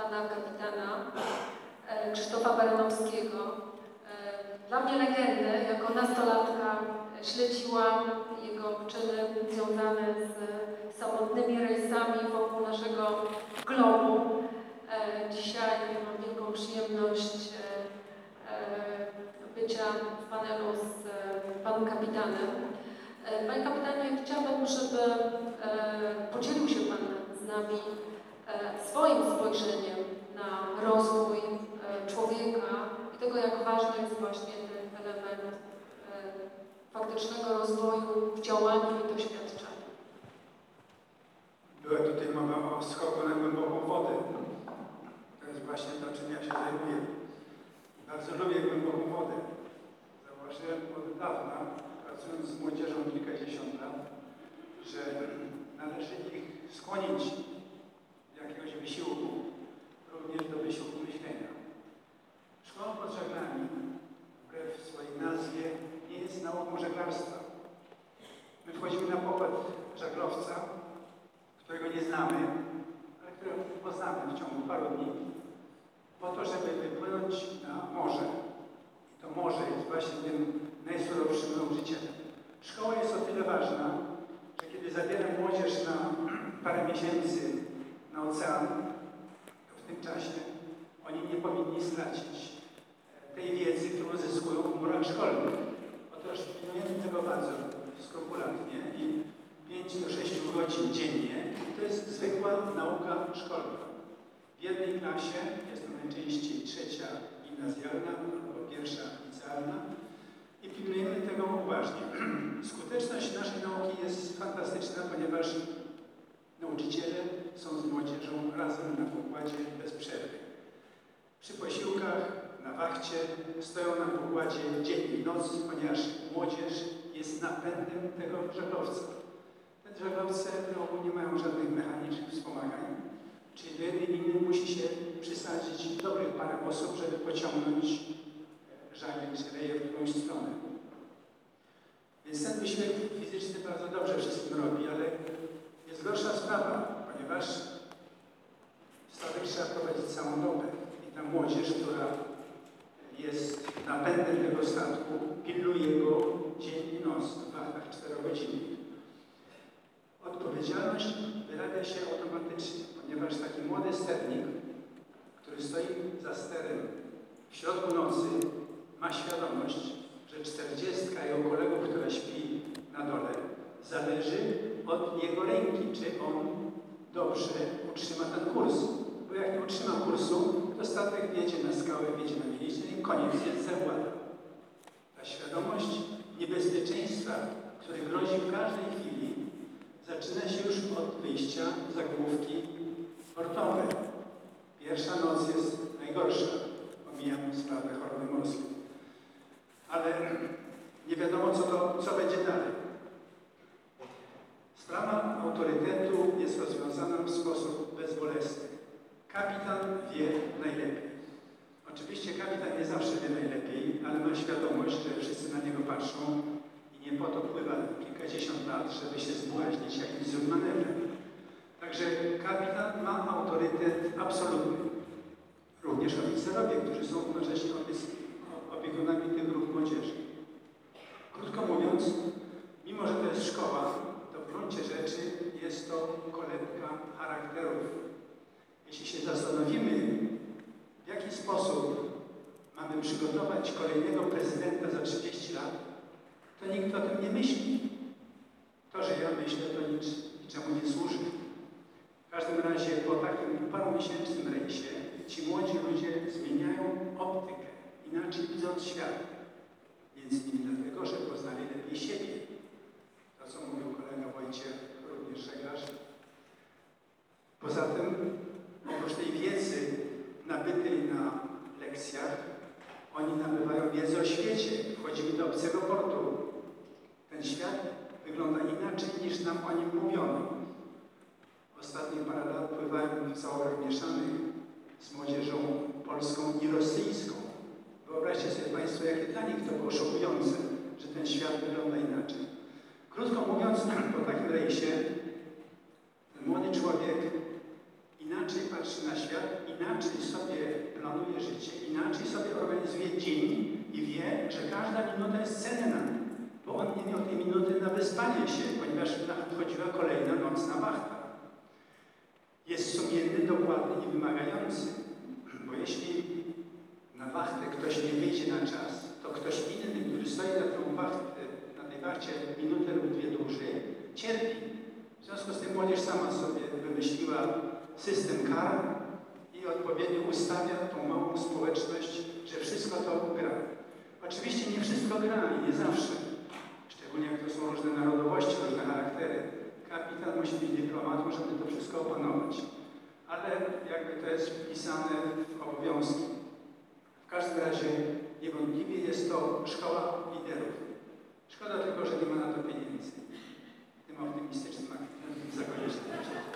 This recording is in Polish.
pana kapitana Krzysztofa Baranowskiego. Dla mnie legendę, jako nastolatka śledziłam jego czyny związane z samotnymi rejsami wokół naszego globu. Dzisiaj mam wielką przyjemność bycia w panelu z panem kapitanem. Panie kapitanie, chciałabym, żeby podzielił się pan z nami swoim spojrzeniem na rozwój człowieka i tego, jak ważny jest właśnie ten element faktycznego rozwoju w działaniu i doświadczeniu. Była tutaj mowa o skoku na głęboką wodę. To jest właśnie to, czym ja się zajmuję. Bardzo lubię głęboką wodę. Zauważyłem od dawna, pracując z młodzieżą kilkadziesiąt lat, że należy ich skłonić do jakiegoś wysiłku, również do wysiłku myślenia. Szkoła pod żaglami, wbrew swojej nazwie, nie jest nauką żeglarstwa. My wchodzimy na pokład żaglowca, którego nie znamy, ale którego poznamy w ciągu paru dni, po to, żeby wypłynąć na morze. I to morze jest właśnie tym najsurowszym nauczycielem. Szkoła jest o tyle ważna, że kiedy zabieram młodzież na parę miesięcy na ocean, to w tym czasie oni nie powinni stracić tej wiedzy, którą zyskują w murach szkolnych. Otóż pilnujemy tego bardzo skrupulatnie i 5 do 6 godzin dziennie. To jest zwykła nauka szkolna. W jednej klasie, jest to najczęściej trzecia gimnazjalna albo pierwsza licealna, i pilnujemy tego uważnie. Skuteczność naszej nauki jest fantastyczna, ponieważ nauczyciele są z młodzieżą razem na pokładzie bez przerwy. Przy posiłkach, na wachcie stoją na pokładzie dzień i noc, ponieważ młodzież jest napędem tego żaglowca. Te żaglowce nie mają żadnych mechanicznych wspomagań, czyli do jednej liny musi się przysadzić dobrych parę osób, żeby pociągnąć żagiel czy reję w którąś stronę. Więc ten wysiłek fizyczny bardzo dobrze wszystkim robi, ale jest gorsza sprawa, ponieważ statek trzeba prowadzić całą dobę. I ta młodzież, która jest napędem tego statku, pilnuje go dzień i noc w wachtach 4-godzinnych. Odpowiedzialność wyrabia się automatycznie, ponieważ taki młody sternik, który stoi za sterem w środku nocy, ma świadomość, że 40 jego kolegów, która śpi na dole, zależy od jego ręki, czy on dobrze utrzyma ten kurs. Bo jak nie utrzyma kursu, to statek wjedzie na skałę, wjedzie na mieliznę i koniec, jest zagłada. Ta świadomość niebezpieczeństwa, które grozi w każdej chwili, zaczyna się już od wyjścia z zagłówki portowej. Pierwsza noc jest najgorsza. Omijam sprawę choroby morskiej. Ale nie wiadomo, co będzie dalej. Sprawa autorytetu jest rozwiązana w sposób bezbolesny. Kapitan wie najlepiej. Oczywiście kapitan nie zawsze wie najlepiej, ale ma świadomość, że wszyscy na niego patrzą i nie po to pływa kilkadziesiąt lat, żeby się zbłaźnić jakimś złym manewrem. Także kapitan ma autorytet absolutny. Również oficerowie, którzy są równocześnie opiekunami tych grup młodzieży. Krótko mówiąc, mimo że to jest szkoła, to w gruncie rzeczy jest to kolebka charakterów. Jeśli się zastanowimy, w jaki sposób mamy przygotować kolejnego prezydenta za 30 lat, to nikt o tym nie myśli. To, że ja myślę, to niczemu nie służy. W każdym razie po takim parumiesięcznym rejsie ci młodzi ludzie zmieniają optykę, inaczej widząc świat. Między innymi dlatego, że poznali lepiej siebie. To, co mówił kolega Wojciech, również żeglarz. Poza tym, oprócz tej wiedzy nabytej na lekcjach, oni nabywają wiedzę o świecie. Wchodzimy do obcego portu. Ten świat wygląda inaczej, niż nam o nim mówiono. Ostatnie parę lat pływałem w załogach mieszanych z młodzieżą polską i rosyjską. Wyobraźcie sobie Państwo, jakie dla nich to było szokujące, że ten świat wygląda inaczej. Krótko mówiąc, po takim rejsie ten młody człowiek inaczej inaczej patrzy na świat, inaczej sobie planuje życie, inaczej sobie organizuje dzień i wie, że każda minuta jest cenna, bo on nie miał tej minuty na wyspanie się, ponieważ nadchodziła kolejna nocna wachta. Jest sumienny, dokładny i wymagający, bo jeśli na wachtę ktoś nie wyjdzie na czas, to ktoś inny, który stoi na tej wachcie minutę lub dwie dłużej, cierpi. W związku z tym młodzież sama sobie wymyśliła system kar i odpowiednio ustawia tą małą społeczność, że wszystko to gra. Oczywiście nie wszystko gra i nie zawsze. Szczególnie jak to są różne narodowości, różne charaktery. Kapitan musi być dyplomatą, żeby to wszystko opanować. Ale jakby to jest wpisane w obowiązki. W każdym razie niewątpliwie jest to szkoła liderów. Szkoda tylko, że nie ma na to pieniędzy. Tym optymistycznym zakończę.